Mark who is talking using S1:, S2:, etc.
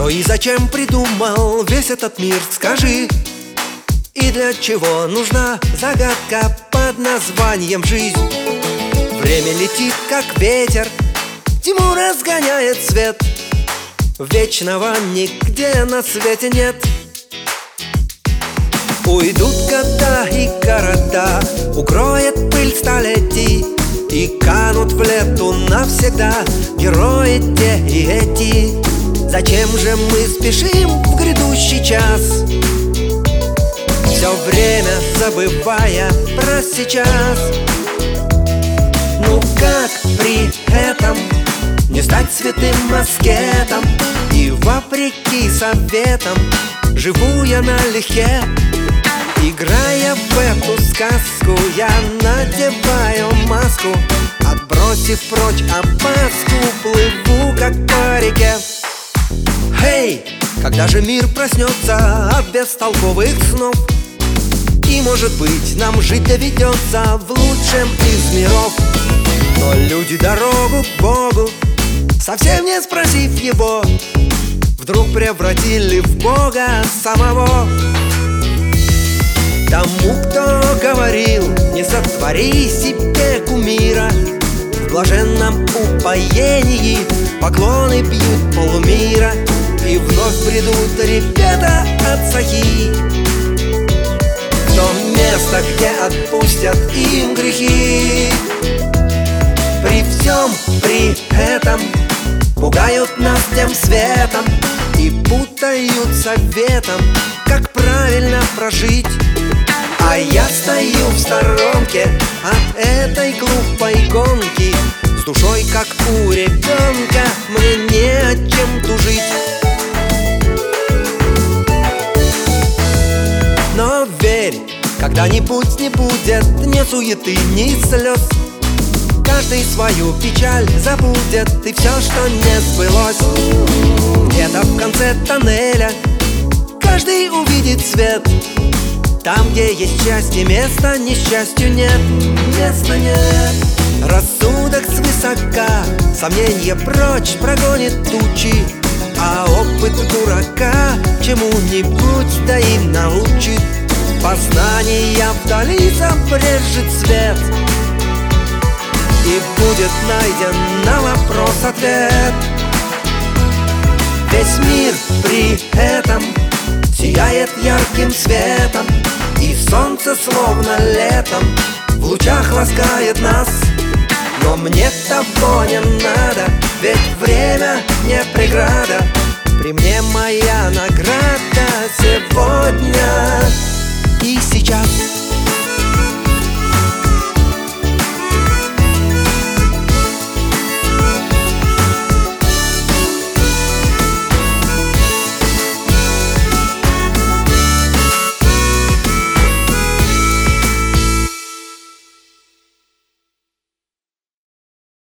S1: Кто и зачем придумал весь этот мир, скажи? И для чего нужна загадка под названием жизнь? Время летит, как ветер, тьму разгоняет свет. Вечного нигде на свете нет. Уйдут года и города, укроет пыль столетий, и канут в лету навсегда герои те и эти. Зачем же мы спешим в грядущий час, все время забывая про сейчас? Ну как при этом не стать святым аскетом? И вопреки советам живу я налегке. Играя в эту сказку, я надеваю маску, отбросив прочь опаску, плыву как по реке. Эй, когда же мир проснется от бестолковых снов? И, может быть, нам жить доведется в лучшем из миров. Но люди дорогу к Богу, совсем не спросив Его, вдруг превратили в Бога самого. Тому, кто говорил: не сотвори себе кумира, в блаженном упоении поклоны бьют полмира, и вновь придут ребята от сахи в то место, где отпустят им грехи. При всем при этом пугают нас тем светом и путают советом, как правильно прожить. А я стою в сторонке от этой глупой гонки, с душой, как у ребенка, мне не о чем тужить. Но верь, когда-нибудь не будет ни суеты, ни слез. Каждый свою печаль забудет, и все, что не сбылось, где-то в конце тоннеля каждый увидит свет. Там, где есть счастье, места несчастью нет, места нет. Рассудок свысока сомнения прочь прогонит тучи, а опыт дурака чему-нибудь да и научит. Познания вдали забрежет свет, и будет найден на вопрос ответ. Весь мир при этом сияет ярким светом, и солнце словно летом в лучах ласкает нас. Но мне того не надо, ведь время не преграда. При мне моя нога